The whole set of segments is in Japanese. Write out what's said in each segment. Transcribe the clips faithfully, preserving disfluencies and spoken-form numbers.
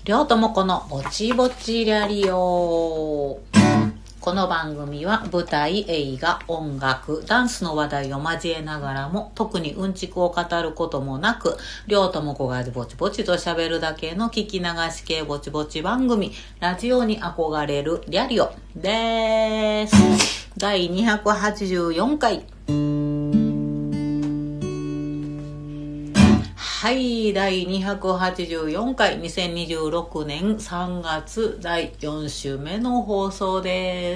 りょうともこのぼちぼちラリオ。この番組は舞台、映画、音楽、ダンスの話題を交えながらも特にうんちくを語ることもなく、りょうともこがぼちぼちと喋るだけの聞き流し系ぼちぼち番組、ラジオに憧れるリャリオです。だいにひゃくはちじゅうよんかい。はい、だいにひゃくはちじゅうよんかい、にせんにじゅうろくねんさんがつだいよん週目の放送です。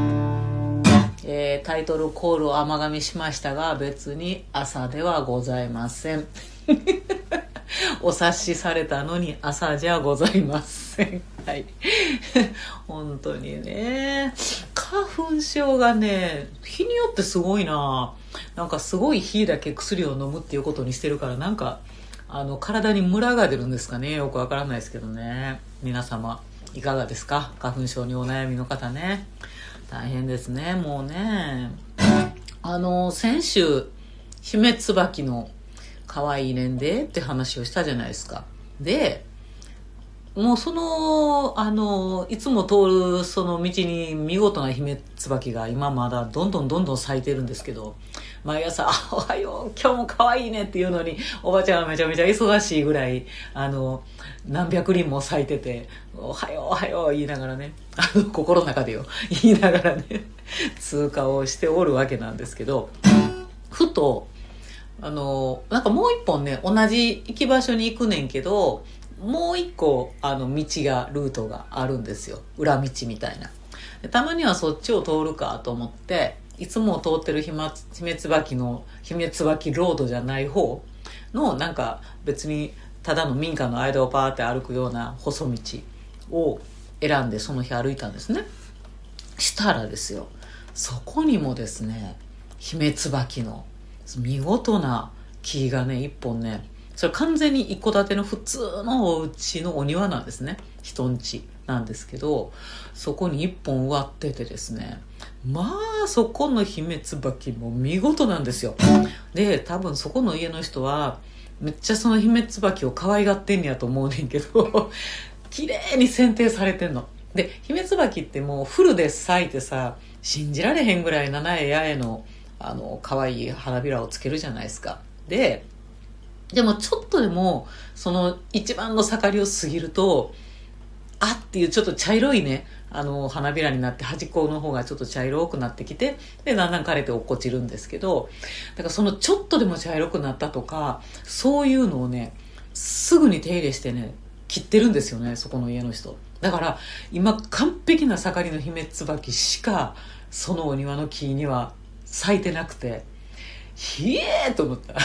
えー、タイトルコールを甘噛みしましたが、別に朝ではございません。お察しされたのに朝じゃございません。はい。本当にね、花粉症がね、日によってすごいな。なんかすごい日だけ薬を飲むっていうことにしてるから、なんかあの体にムラが出るんですかね。よくわからないですけどね。皆様いかがですか？花粉症にお悩みの方ね、大変ですね。もうね、あの先週姫椿の可愛いねんでって話をしたじゃないですか。でもうそのあのいつも通るその道に見事な姫椿が今まだどんどんどんどん咲いてるんですけど、毎朝おはよう今日も可愛いねっていうのにおばちゃんはめちゃめちゃ忙しいぐらい、あの何百輪も咲いてて、おはようおはよう言いながらね、あの心の中でよ言いながらね通過をしておるわけなんですけど、ふとあのなんかもう一本ね、同じ行き場所に行くねんけど、もう一個あの道がルートがあるんですよ。裏道みたいな。でたまにはそっちを通るかと思って、いつも通ってるひま姫椿の姫椿ロードじゃない方の、なんか別にただの民家の間をパーって歩くような細道を選んでその日歩いたんですね。したらですよ、そこにもですね、姫椿の見事な木がね一本ね、それ完全に一戸建ての普通のお家のお庭なんですね。人ん家なんですけど、そこに一本植わっててですね、まあそこの姫椿も見事なんですよ。で多分そこの家の人はめっちゃその姫椿を可愛がってんやと思うねんけど綺麗に剪定されてんので、姫椿ってもうフルで咲いてさ、信じられへんぐらい七重八重のあの可愛い花びらをつけるじゃないですか。ででもちょっとでもその一番の盛りを過ぎると、あっていうちょっと茶色いね、あの花びらになって、端っこの方がちょっと茶色くなってきて、でだんだん枯れて落っこちるんですけど、だからそのちょっとでも茶色くなったとか、そういうのをねすぐに手入れしてね切ってるんですよね、そこの家の人。だから今完璧な盛りの姫椿しかそのお庭の木には咲いてなくて、ひえーと思った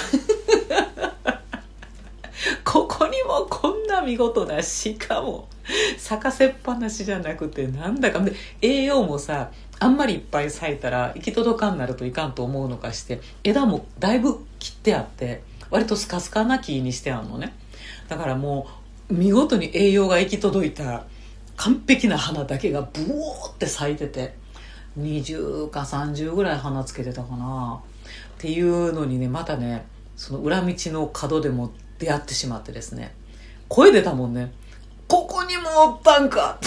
ここにもこんな見事な、しかも咲かせっぱなしじゃなくて、なんだかで栄養もさ、あんまりいっぱい咲いたら行き届かんなるといかんと思うのかして、枝もだいぶ切ってあって割とスカスカな木にしてあるのね。だからもう見事に栄養が行き届いた完璧な花だけがブオーって咲いてて、にじゅうかさんじゅうぐらい花つけてたかなっていうのにね、またねその裏道の角でも出会ってしまってですね、声出たもんね、ここにもおったんか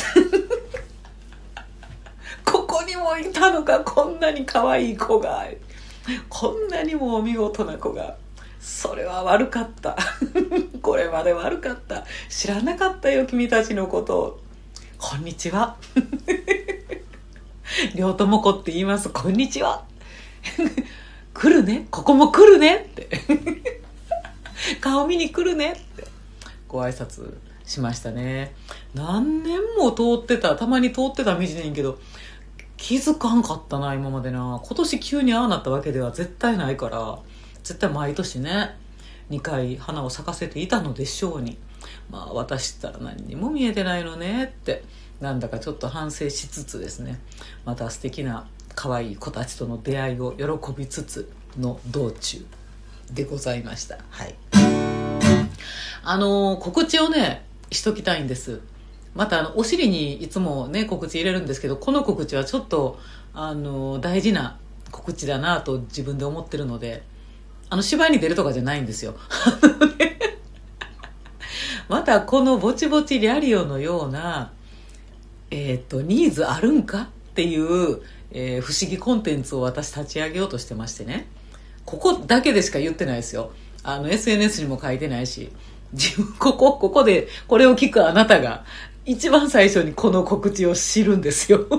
ここにもいたのか、こんなに可愛い子が、こんなにもお見事な子が。それは悪かったこれまで悪かった、知らなかったよ君たちのことを。こんにちはりょうともこって言います。こんにちは来るね、ここも来るねって顔見に来るねってご挨拶しましたね。何年も通ってた、たまに通ってた道ねんけど気づかんかったな今までな。今年急にああなったわけでは絶対ないから、絶対毎年ねにかい花を咲かせていたのでしょうに、まあ私ったら何にも見えてないのねってなんだかちょっと反省しつつですね、また素敵な可愛い子たちとの出会いを喜びつつの道中でございました。はい。あのー、告知をねしときたいんです。またあのお尻にいつもね告知入れるんですけど、この告知はちょっとあのー、大事な告知だなと自分で思ってるので、あの芝居に出るとかじゃないんですよまたこのぼちぼちリャリオのような、えっと、ニーズあるんかっていう、えー、不思議コンテンツを私立ち上げようとしてましてね。ここだけでしか言ってないですよ。あの エスエヌエス にも書いてないし、自分ここここでこれを聞くあなたが一番最初にこの告知を知るんですよ。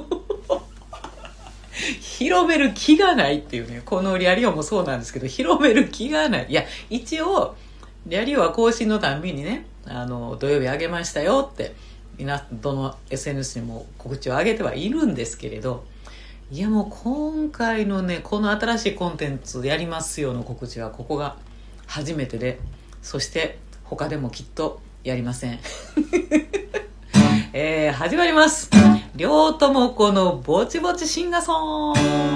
広める気がないっていうね。このリャリオもそうなんですけど、広める気がない。いや、一応リャリオは更新のたんびにね、あの土曜日あげましたよってみんなどの エスエヌエス にも告知を上げてはいるんですけれど、いやもう今回のね、この新しいコンテンツやりますよの告知はここが初めてで、そして他でもきっとやりません。えー、始まります。両友子のぼちぼちシンガソン。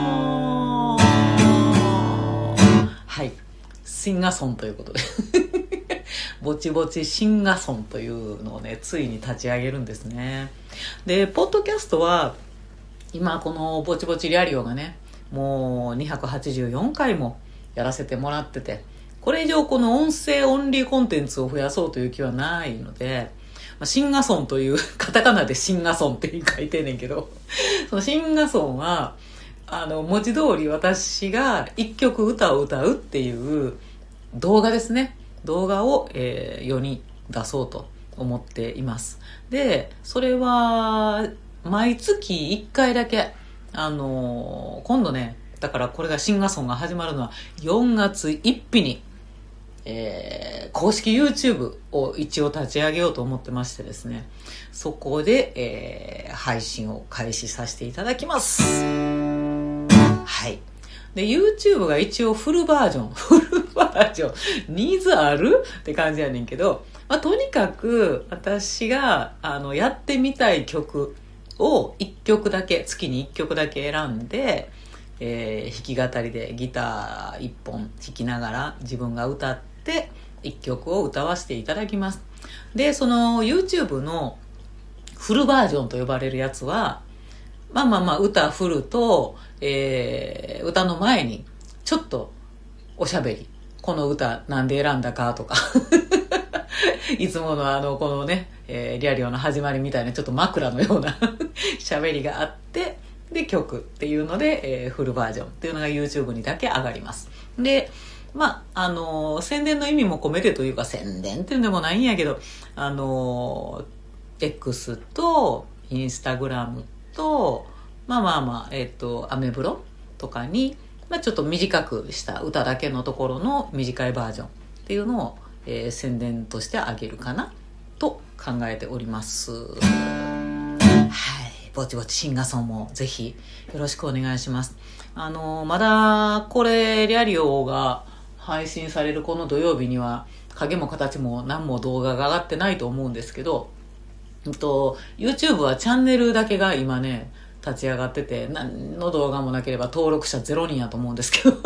はい、シンガソンということでぼちぼちシンガソンというのをね、ついに立ち上げるんですね。で、ポッドキャストは今このぼちぼちリャリオがね、もうにひゃくはちじゅうよんかいもやらせてもらってて、これ以上この音声オンリーコンテンツを増やそうという気はないので、シンガソンというカタカナでシンガソンって書いてんねんけど、そのシンガソンはあの文字通り私が一曲歌を歌うっていう動画ですね。動画を、えー、世に出そうと思っています。で、それは毎月いっかいだけ、あのー、今度ね、だからこれがシンガソンが始まるのはよんがつついたちに、えー、公式 YouTube を一応立ち上げようと思ってましてですね、そこで、えー、配信を開始させていただきます。はい。で、YouTube が一応フルバージョン、フルバージョン、ニーズあるって感じやねんけど、まあ、とにかく私があのやってみたい曲をいっきょくだけ、月にいっきょくだけ選んで、えー、弾き語りでギターいっぽん弾きながら自分が歌っていっきょくを歌わせていただきます。で、その YouTube のフルバージョンと呼ばれるやつは、まあまあまあ歌フルと、えー、歌の前にちょっとおしゃべり、この歌なんで選んだかとかいつものあのこのね、えー、リャリオの始まりみたいなちょっと枕のような喋りがあって、で曲っていうので、えー、フルバージョンっていうのが YouTube にだけ上がります。で、まああのー、宣伝の意味も込めてというか、宣伝っていうんでもないんやけど、あのー、X と Instagram とまあまあまあえっ、ー、とアメブロとかに、まあ、ちょっと短くした歌だけのところの短いバージョンっていうのを、えー、宣伝としてあげるかなと考えております。はい、ぼちぼちシンガソンもぜひよろしくお願いします。あのまだこれリャリオが配信されるこの土曜日には影も形も何も動画が上がってないと思うんですけど、うんと YouTube はチャンネルだけが今ね立ち上がってて、何の動画もなければ登録者ゼロにんやと思うんですけど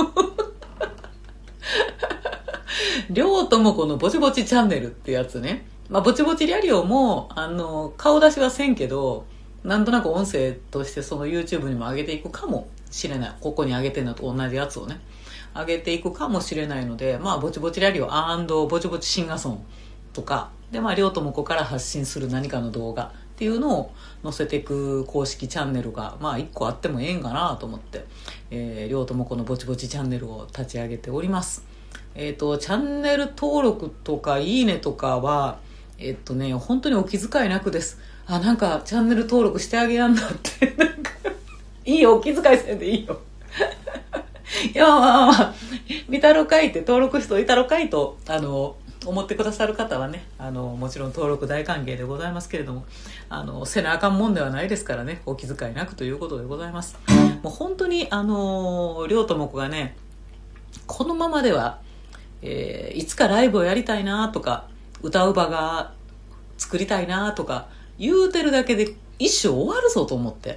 両友子のぼちぼちチャンネルってやつね、まあ、ぼちぼちリャリオもあの顔出しはせんけど、なんとなく音声としてその YouTube にも上げていくかもしれない。ここに上げてるのと同じやつをね上げていくかもしれないので、まあぼちぼちリャリオ&ぼちぼちシンガソンとかで、まあ両友子から発信する何かの動画っていうのを載せていく公式チャンネルがまあいっこあってもええんかなと思って、えー、両友子のぼちぼちチャンネルを立ち上げております。えっとチャンネル登録とかいいねとかはえっとね本当にお気遣いなくです。あ、なんかチャンネル登録してあげやんなってなんかいいよ、お気遣いせんでいいよいや、まあまあまあ見たろかいって登録しておいたろかいとあの思ってくださる方はね、あのもちろん登録大歓迎でございますけれども、あのせなあかんもんではないですからね、お気遣いなくということでございます。もう本当にあの両友子がねこのままでは、えー、いつかライブをやりたいなとか歌う場が作りたいなとか言うてるだけで一生終わるぞと思って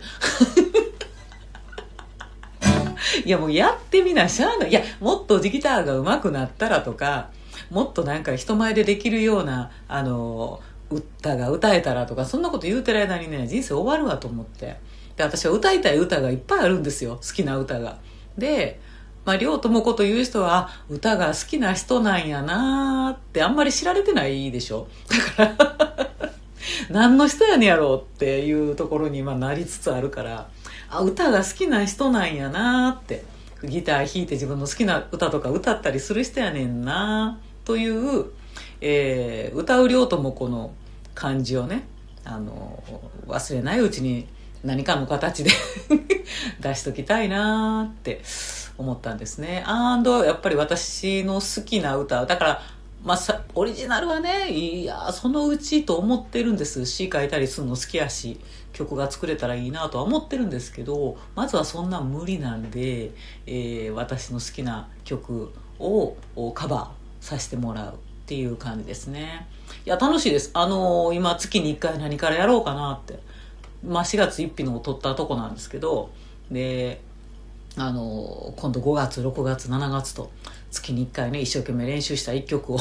いやもうやってみなしゃあない。いやもっとギターが上手くなったらとか、もっとなんか人前でできるようなあの歌が歌えたらとか、そんなこと言うてる間にね人生終わるわと思って。で私は歌いたい歌がいっぱいあるんですよ、好きな歌が。でまあ、両友子という人は歌が好きな人なんやなーってあんまり知られてないでしょ。だから何の人やねやろうっていうところに今なりつつあるから、あ、歌が好きな人なんやなーって、ギター弾いて自分の好きな歌とか歌ったりする人やねんなという、えー、歌う両友子の感じをね、あの忘れないうちに何かの形で出しときたいなって思ったんですね。アンドやっぱり私の好きな歌だから、まあ、さオリジナルはね、いやそのうちと思ってるんです。詩書いたりするの好きやし、曲が作れたらいいなとは思ってるんですけど、まずはそんな無理なんで、えー、私の好きな曲をカバーさせてもらうっていう感じですね。いや楽しいです。あのー、今月にいっかい何からやろうかなって、まあ、しがつついたちのを撮ったとこなんですけど、であの今度ごがつろくがつしちがつと月にいっかいね、一生懸命練習したいっきょくを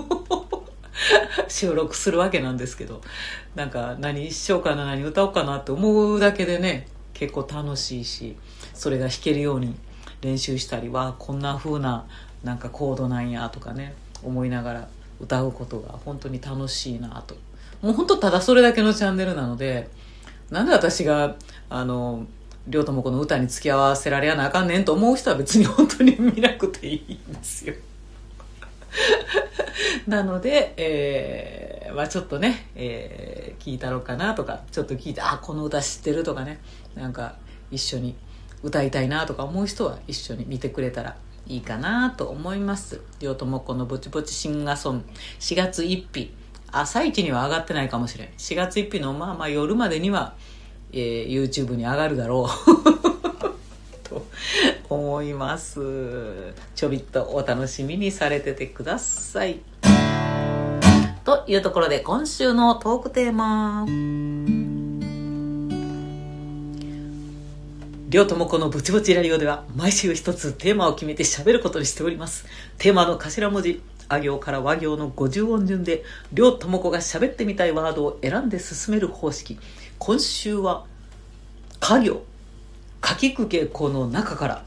収録するわけなんですけど、なんか何しようかな、何歌おうかなって思うだけでね、結構楽しいし、それが弾けるように練習したりは、こんな風ななんかコードなんやとかね思いながら歌うことが本当に楽しいなと。もう本当ただそれだけのチャンネルなので、なんで私があの両友子の歌に付き合わせられやなあかんねんと思う人は別に本当に見なくていいんですよなので、えーまあ、ちょっとね、えー、聞いたろうかなとか、ちょっと聞いて、あこの歌知ってるとかね、なんか一緒に歌いたいなとか思う人は一緒に見てくれたらいいかなと思います。両友子のぼちぼちシンガソン、しがつついたち、朝一には上がってないかもしれん。しがつついたちのまあまあ夜までには、えー、YouTube に上がるだろうと思います。ちょびっとお楽しみにされててください。というところで今週のトークテーマ、両友子のぼちぼちラジオでは毎週一つテーマを決めて喋ることにしております。テーマの頭文字あ行から和行のごじゅうおん順で両友子が喋ってみたいワードを選んで進める方式。今週は家行、かきくけこの中から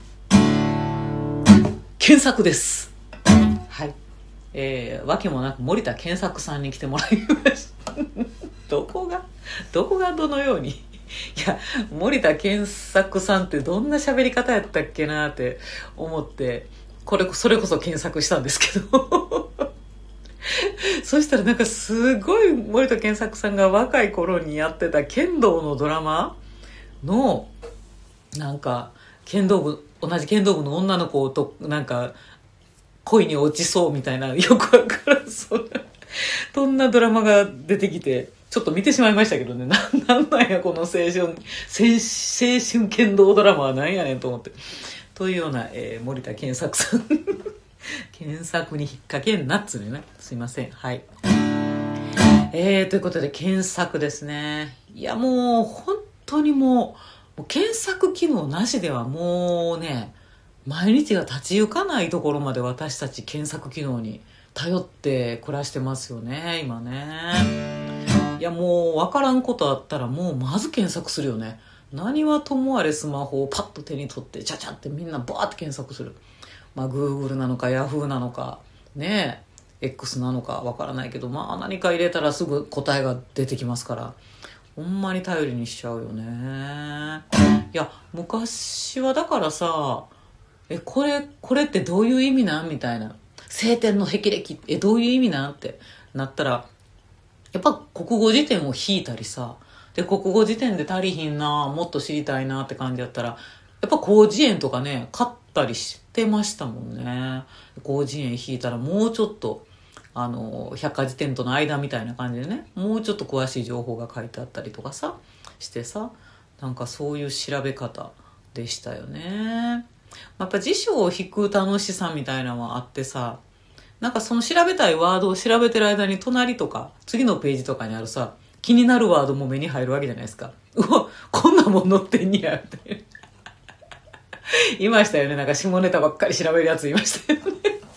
検索です。はい、えー、わけもなく森田健作さんに来てもらいましたどこがどこがどのようにいや森田健作さんってどんな喋り方やったっけなって思って、これそれこそ検索したんですけどそしたらなんかすごい森田健作さんが若い頃にやってた剣道のドラマのなんか剣道部同じ剣道部の女の子となんか恋に落ちそうみたいな、よくわからんそんなそんなドラマが出てきてちょっと見てしまいましたけどね、ななんなんやこの青春青春剣道ドラマはなんやねんと思って、というような、えー、森田健作さん検索に引っ掛けんなっつうね、すいません。はい、えー、ということで検索ですね。いやもう本当にもう、もう検索機能なしではもうね、毎日が立ち行かないところまで私たち検索機能に頼って暮らしてますよね今ね。いやもう分からんことあったらもうまず検索するよね。何はともあれスマホをパッと手に取ってチャチャってみんなバーって検索する。まあ Google なのか Yahoo なのかねえ X なのか分からないけど、まあ何か入れたらすぐ答えが出てきますから、ほんまに頼りにしちゃうよね。いや昔はだからさ、えこれこれってどういう意味なんみたいな、晴天の霹靂えどういう意味なんってなったら、やっぱ国語辞典を引いたりさ、で国語辞典で足りひんな、もっと知りたいなって感じだったら、やっぱ広辞苑とかね買ったりしてましたもんね。広辞苑引いたらもうちょっとあの百科事典との間みたいな感じでね、もうちょっと詳しい情報が書いてあったりとかさしてさ、なんかそういう調べ方でしたよね。やっぱ辞書を引く楽しさみたいなのはあってさ、なんかその調べたいワードを調べてる間に隣とか次のページとかにあるさ気になるワードも目に入るわけじゃないですか。うわこんなもん載ってんにやっていましたよね。なんか下ネタばっかり調べるやついましたよね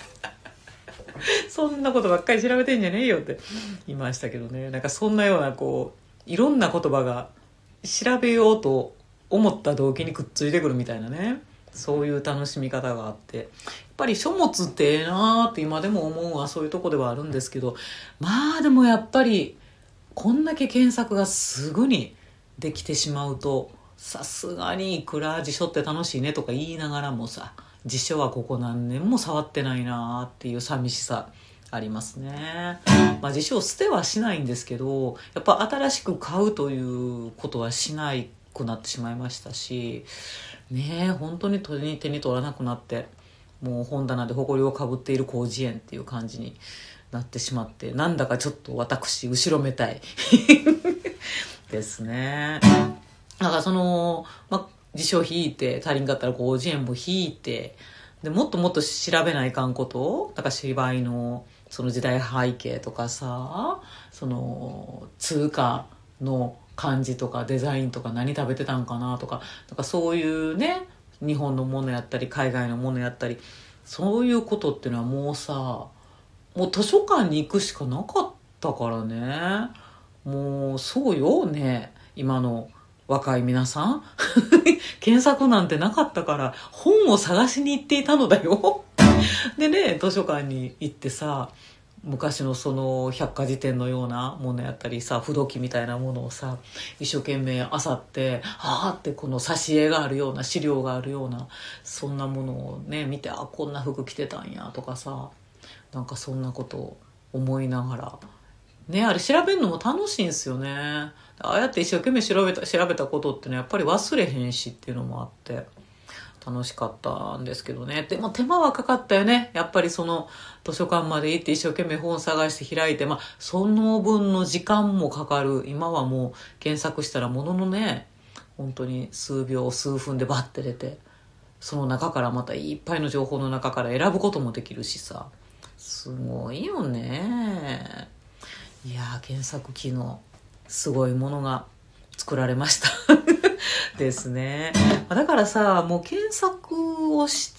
そんなことばっかり調べてんじゃねえよって言いましたけどね。なんかそんなようなこういろんな言葉が調べようと思った動機にくっついてくるみたいなね。 そういう楽しみ方があって、やっぱり書物ってええなーって今でも思うはそういうとこではあるんですけど、まあでもやっぱりこんだけ検索がすぐにできてしまうと、さすがにいくら辞書って楽しいねとか言いながらもさ、辞書はここ何年も触ってないなっていう寂しさありますね。まあ辞書を捨てはしないんですけど、やっぱ新しく買うということはしないくなってしまいましたし、ねえ本当に手に手に取らなくなって、もう本棚で埃をかぶっている広辞苑っていう感じになってしまって、なんだかちょっと私後ろめたいですね。だからその、ま、辞書引いて足りんかったら広辞苑も引いて、でもっともっと調べないかんことを、だから芝居のその時代背景とかさ、その通貨の漢字とかデザインとか何食べてたんかなとか、だからそういうね、日本のものやったり海外のものやったり、そういうことっていうのはもうさ、もう図書館に行くしかなかったからね。もうそうよね、今の若い皆さん検索なんてなかったから本を探しに行っていたのだよでね、図書館に行ってさ、昔のその百科事典のようなものやったりさ、不動記みたいなものをさ、一生懸命漁って、はーってこの挿絵があるような資料があるような、そんなものをね見て、あ、こんな服着てたんやとかさ、なんかそんなことを思いながらね、あれ調べるのも楽しいんですよね。ああやって一生懸命調べた調べたことってのはやっぱり忘れへんしっていうのもあって楽しかったんですけどね。でも手間はかかったよね。やっぱりその図書館まで行って一生懸命本探して開いて、まあその分の時間もかかる。今はもう検索したらもののね、本当に数秒数分でバッて出て、その中からまたいっぱいの情報の中から選ぶこともできるしさ、すごいよね。いやー、検索機能すごいものが作られましたですね。だからさ、もう検索をして、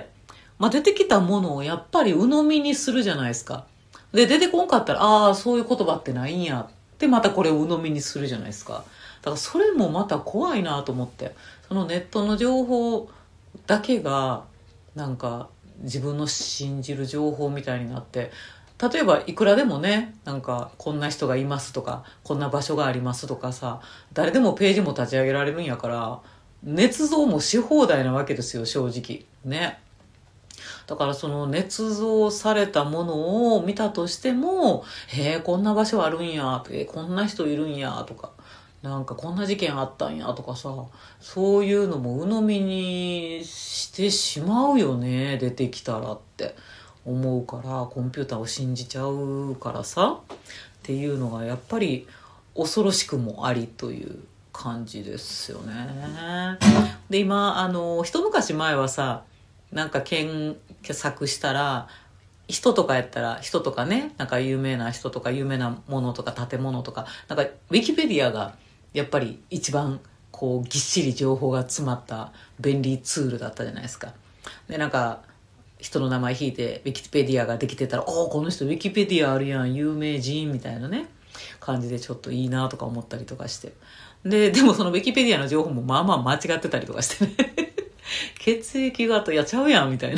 まあ、出てきたものをやっぱり鵜呑みにするじゃないですか。で出てこんかったら、ああそういう言葉ってないんやってまたこれを鵜呑みにするじゃないですか。だからそれもまた怖いなと思って、そのネットの情報だけがなんか自分の信じる情報みたいになって、例えばいくらでもね、なんかこんな人がいますとか、こんな場所がありますとかさ、誰でもページも立ち上げられるんやから、捏造もし放題なわけですよ、正直ね。だからその捏造されたものを見たとしても、へえこんな場所あるんや、えこんな人いるんやとか、なんかこんな事件あったんやとかさ、そういうのも鵜呑みにしてしまうよね、出てきたらって思うから、コンピューターを信じちゃうからさっていうのがやっぱり恐ろしくもありという感じですよね。で今あの一昔前はさ、なんか検索したら人とかやったら、人とかね、なんか有名な人とか有名なものとか建物とか、なんかウィキペディアがやっぱり一番こうぎっしり情報が詰まった便利ツールだったじゃないですか。でなんか人の名前引いてウィキペディアができてたら、おおこの人ウィキペディアあるやん、有名人みたいなね感じでちょっといいなとか思ったりとかして、ででもそのウィキペディアの情報もまあまあ間違ってたりとかしてね血液型やちゃうやんみたいな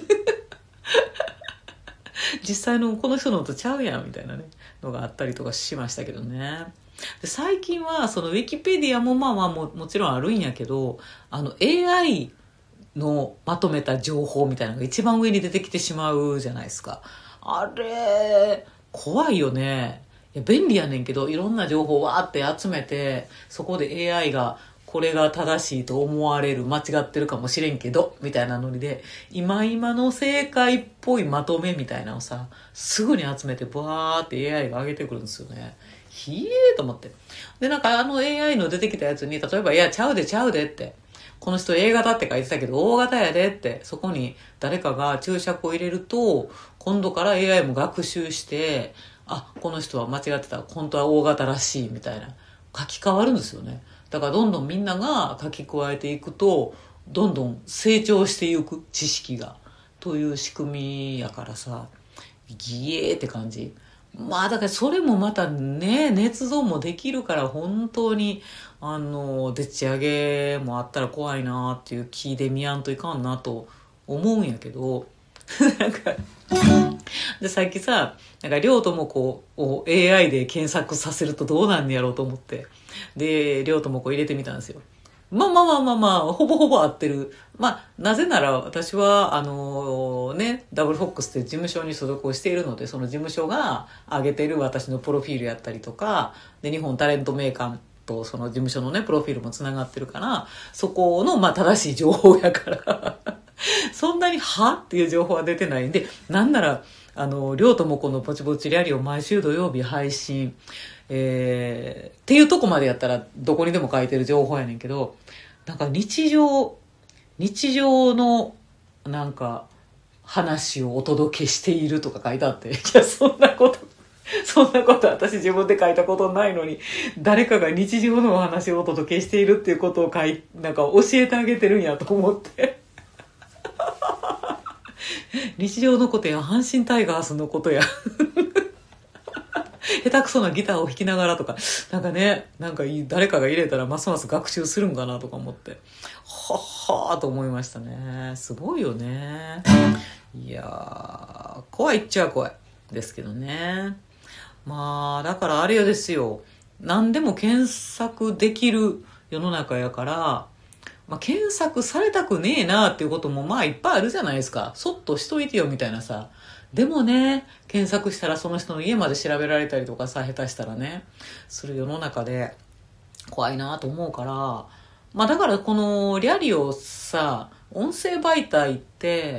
実際のこの人のとちゃうやんみたいなねのがあったりとかしましたけどね。で最近はそのウィキペディアもまあまあ も, もちろんあるんやけど、あの エーアイ のまとめた情報みたいなのが一番上に出てきてしまうじゃないですか。あれ怖いよね。いや便利やねんけど、いろんな情報をわーって集めて、そこで エーアイ がこれが正しいと思われる、間違ってるかもしれんけどみたいなノリで今今の正解っぽいまとめみたいなのをさ、すぐに集めてバーって エーアイ が上げてくるんですよね。ひえーと思って。でなんかあの エーアイ の出てきたやつに、例えばいやちゃうでちゃうでって、この人 A 型って書いてたけど O 型やでって、そこに誰かが注釈を入れると、今度から エーアイ も学習して、あこの人は間違ってた、本当は O 型らしいみたいな書き換わるんですよね。だからどんどんみんなが書き加えていくと、どんどん成長していく知識がという仕組みやからさ、ギエーって感じまあだからそれもまたね、捏造もできるから本当に、あの、でっち上げもあったら怖いなっていう気で見やんといかんなと思うんやけど、なんか、で、さっきさ、なんか、りょうともこを エーアイ で検索させるとどうなんやろうと思って、で、りょうともこ入れてみたんですよ。まあまあまあまあまあ、ほぼほぼ合ってる。まあ、なぜなら私は、あのね、ダブルフォックスって事務所に所属をしているので、その事務所が上げてる私のプロフィールやったりとか、で、日本タレントメーカーとその事務所のね、プロフィールもつながってるから、そこの、まあ、正しい情報やから、そんなにはっていう情報は出てないんで、なんなら、あの、りょうともこのぼちぼちリャリを毎週土曜日配信、えー、っていうとこまでやったらどこにでも書いてる情報やねんけど、なんか日常、日常のなんか話をお届けしているとか書いてあって、いや、そんなこと、そんなこと私自分で書いたことないのに、誰かが日常のお話をお届けしているっていうことを書い、なんか教えてあげてるんやと思って。日常のことや阪神タイガースのことや下手くそなギターを弾きながらとか、なんかね、なんか誰かが入れたらますます学習するんかなとか思って、はっはーと思いましたね。すごいよね。いやー、怖いっちゃ怖いですけどね。まあ、だからあれよですよ。何でも検索できる世の中やから、まあ、検索されたくねえなっていうこともまあいっぱいあるじゃないですか。そっとしといてよみたいなさ。でもね、検索したらその人の家まで調べられたりとかさ、下手したらね、する世の中で怖いなと思うから、まあだからこのリャリをさ、音声媒体って、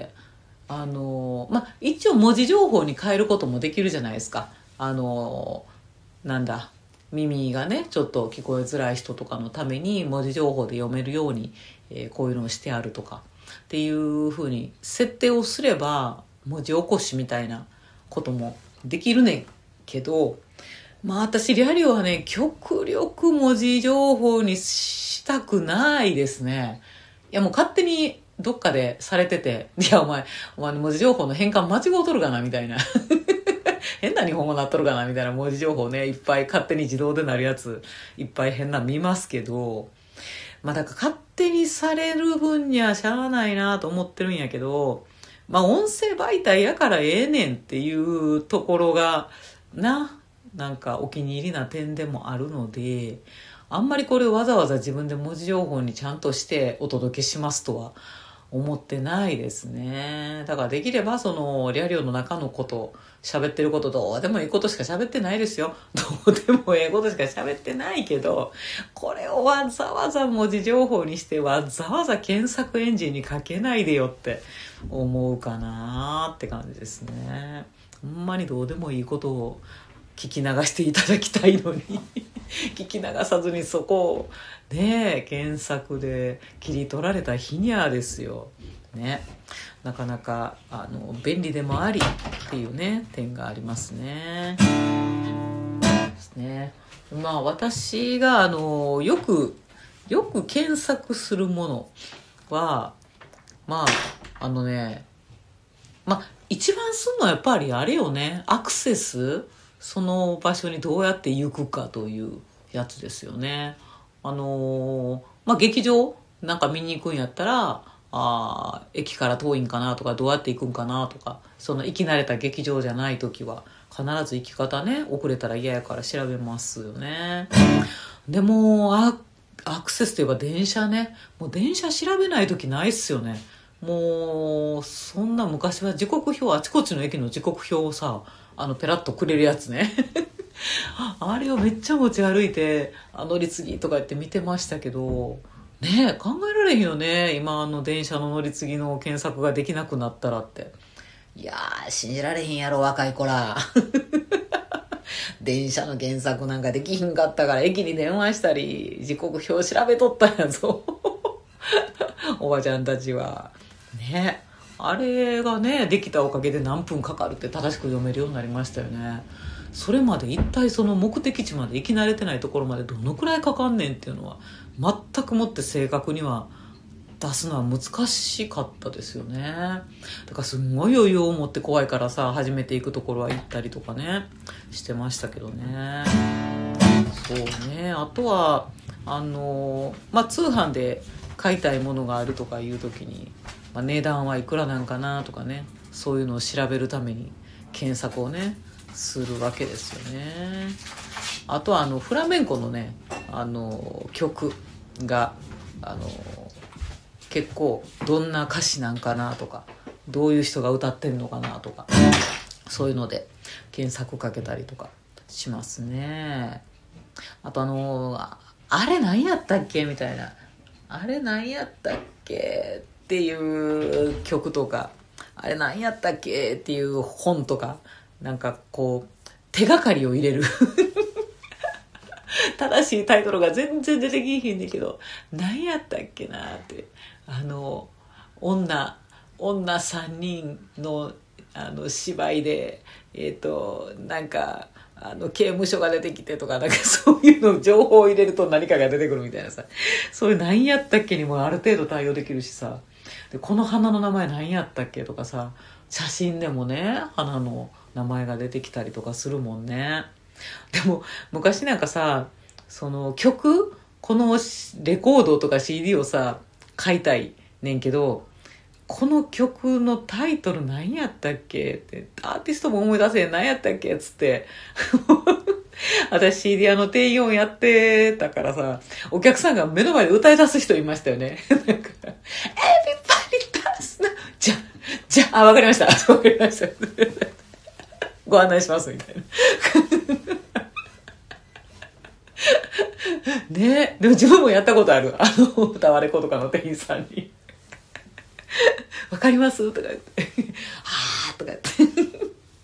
あの、まあ一応文字情報に変えることもできるじゃないですか。あの、なんだ。耳がねちょっと聞こえづらい人とかのために文字情報で読めるように、えー、こういうのをしてあるとかっていう風に設定をすれば文字起こしみたいなこともできるねんけど、まあ私リアリオはね極力文字情報にしたくないですね。いやもう勝手にどっかでされてて、いやお前お前の文字情報の変換間違うとるかなみたいな変な日本語なっとるかなみたいな文字情報ね、いっぱい勝手に自動でなるやつ、いっぱい変な見ますけど、まあだから勝手にされる分にはしゃあないなと思ってるんやけど、まあ音声媒体やからええねんっていうところが、な、なんかお気に入りな点でもあるので、あんまりこれをわざわざ自分で文字情報にちゃんとしてお届けしますとは思ってないですね。だからできればそのリャリオの中のこと喋ってることどうでもいいことしか喋ってないですよ。どうでもええことしか喋ってないけど、これをわざわざ文字情報にしてわざわざ検索エンジンにかけないでよって思うかなって感じですね。ほんまにどうでもいいことを聞き流していただきたいのに聞き流さずにそこをね検索で切り取られた日にゃですよね。なかなかあの便利でもありっていうね点がありますね。ですね。まあ私があのよくよく検索するものはまああのねまあ一番すんのはやっぱりあれよね、アクセス、その場所にどうやって行くかというやつですよね。あのー、まあ劇場なんか見に行くんやったら、あ駅から遠いんかなとかどうやって行くんかなとか、その行き慣れた劇場じゃない時は必ず行き方ね、遅れたら嫌やから調べますよね。でもアアクセスといえば電車ね、もう電車調べない時ないっすよね。もうそんな昔は時刻表、あちこちの駅の時刻表をさ、あのペラッとくれるやつねあれをめっちゃ持ち歩いて、あ乗り継ぎとか言って見てましたけどね、考えられへんよね、今あの電車の乗り継ぎの検索ができなくなったらって。いやー信じられへんやろ若い子ら電車の検索なんかできひんかったから駅に電話したり時刻表調べとったんやぞおばちゃんたちはね。あれがねできたおかげで何分かかるって正しく読めるようになりましたよね。それまで一体その目的地まで行き慣れてないところまでどのくらいかかんねんっていうのは全くもって正確には出すのは難しかったですよね。だからすんごい余裕を持って怖いからさ、初めて行くところは行ったりとかねしてましたけどね。そうね。あとはあのまあ通販で買いたいものがあるとかいう時に、まあ、値段はいくらなんかなとかね、そういうのを調べるために検索をねするわけですよね。あとはあのフラメンコのねあの曲があの結構どんな歌詞なんかなとか、どういう人が歌ってんのかなとか、そういうので検索かけたりとかしますね。あとあのああれ何やったっけみたいな、あれ何やったっけっていう曲とか、あれ何やったっけっていう本とか、なんかこう手がかりを入れる正しいタイトルが全然出てきひんねんけど、何やったっけなって、あの女女さんにんのあの芝居でえっ、ー、となんかあの刑務所が出てきてとか、なんかそういうの情報を入れると何かが出てくるみたいなさ、そういう何やったっけにもある程度対応できるしさ、でこの花の名前何やったっけとかさ、写真でもね花の名前が出てきたりとかするもんね。でも昔なんかさ、その曲このレコードとか シーディー をさ買いたいねんけど、この曲のタイトル何やったっけって、アーティストも思い出せん、何やったっけっつって私 シーディー 屋の店員をやってたからさ、お客さんが目の前で歌い出す人いましたよねなんか Everybody dance now じゃじゃあわかりましたわかりましたご案内しますみたいなね。でも自分もやったことある、あの歌われ子とかの店員さんにわかりますとか言ってはーとか言って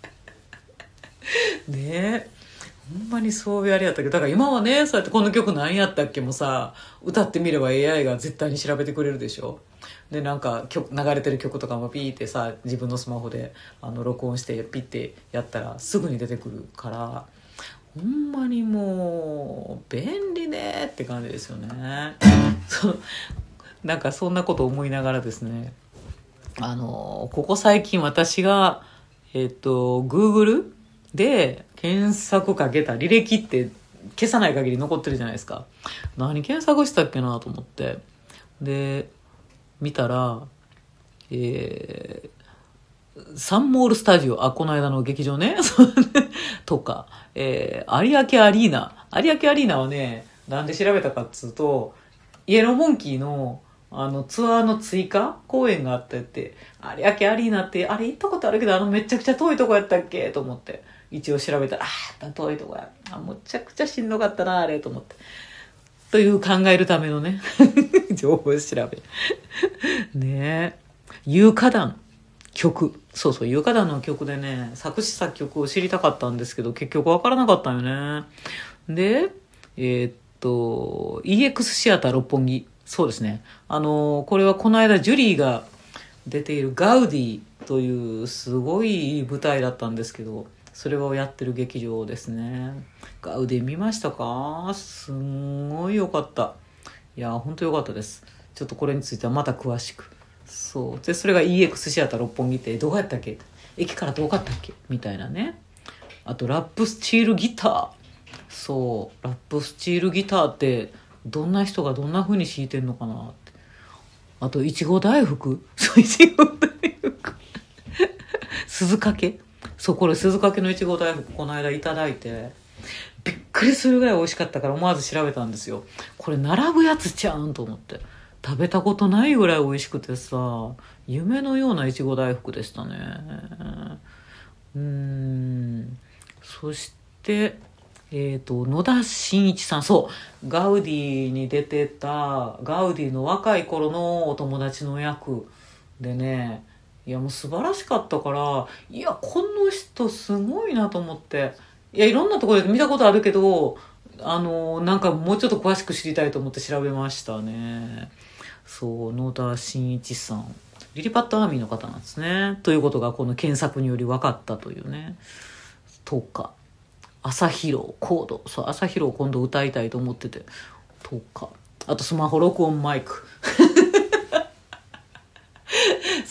ねえ、ほんまにそういうあれやったけど、だから今はね、そうやってこの曲何やったっけもさ、歌ってみれば エーアイ が絶対に調べてくれるでしょ。でなんか曲流れてる曲とかもピーってさ、自分のスマホであの録音してピッてやったらすぐに出てくるから、ほんまにもう便利ねって感じですよねそうなんかそんなこと思いながらですね、あのここ最近私がえっと Google で検索かけた履歴って消さない限り残ってるじゃないですか。何検索したっけなと思って、で見たらえー、サンモールスタジオ、あこの間の劇場ねとか、えー、有明アリーナ有明アリーナはね、なんで調べたかっつうと、イエローモンキーのあのツアーの追加公演があったって、有明アリーナってあれ行ったことあるけど、あのめちゃくちゃ遠いとこやったっけと思って一応調べたら、ああ遠いとこや、あむちゃくちゃしんどかったなあれと思って、という考えるためのね情報調べねえ、有価団曲、そうそう有価団の曲でね、作詞作曲を知りたかったんですけど結局わからなかったよね。でえー、っと イーエックス シアター六本木、そうですね、あのこれはこの間ジュリーが出ているガウディというすごいいい舞台だったんですけど、それをやってる劇場ですね。ガウディ見ましたか？すんごい良かった。いや本当良かったです。ちょっとこれについてはまた詳しく。そうでそれが イーエックス シアター六本木ってどこやったっけ、駅から遠かったっけみたいなね。あとラップスチールギター、そうラップスチールギターってどんな人がどんな風に弾いてんのかなって。あといちご大福、そういちご大福鈴懸、そうこれ鈴懸のいちご大福この間いただいてびっくりするぐらい美味しかったから思わず調べたんですよ。これ並ぶやつちゃうんと思って、食べたことないぐらい美味しくてさ、夢のようないちご大福でしたね。うーんそしてえーと、野田真一さん、そうガウディに出てたガウディの若い頃のお友達の役でね、いやもう素晴らしかったから、いやこの人すごいなと思って、いやいろんなところで見たことあるけど、あのなんかもうちょっと詳しく知りたいと思って調べましたね。そう野田真一さん、リリパットアーミーの方なんですね、ということがこの検索により分かったというね。とか朝広コード、そう朝広今度歌いたいと思っててとか、あとスマホ録音マイク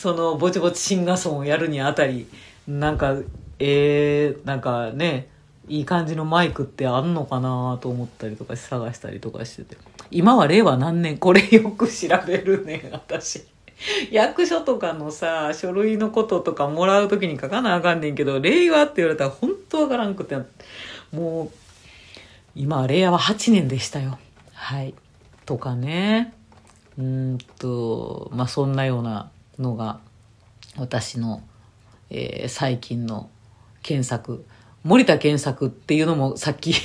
そのぼちぼちシンガソンをやるにあたり、なんかえー、なんかねいい感じのマイクってあんのかなと思ったりとか探したりとかしてて、今は令和何年、これよく調べるね私。役所とかのさ書類のこととかもらうときに書かなあかんねんけど、令和って言われたら本当わからんくて、もう今は令和ははちねんでしたよ。はいとかね、うーんとまあそんなようなのが私の、えー最近の検索、森田健作っていうのもさっき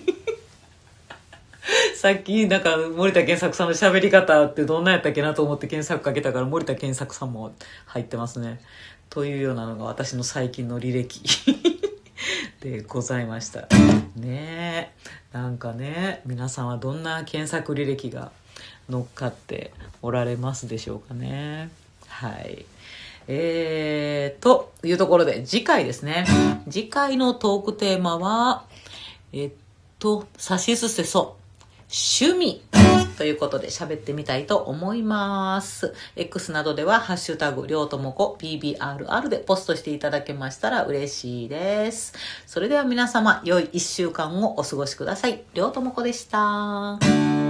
さっきなんか森田健作さんの喋り方ってどんなやったっけなと思って検索かけたから、森田健作さんも入ってますね。というようなのが私の最近の履歴でございましたね。えなんかね、皆さんはどんな検索履歴が乗っかっておられますでしょうかね。はいえー、というところで次回ですね。次回のトークテーマはえっとさしすせそ趣味ということで喋ってみたいと思います。 X などではハッシュタグりょうともこ ピービーアールアール でポストしていただけましたら嬉しいです。それでは皆様良いいっしゅうかんをお過ごしください。りょうともこでした。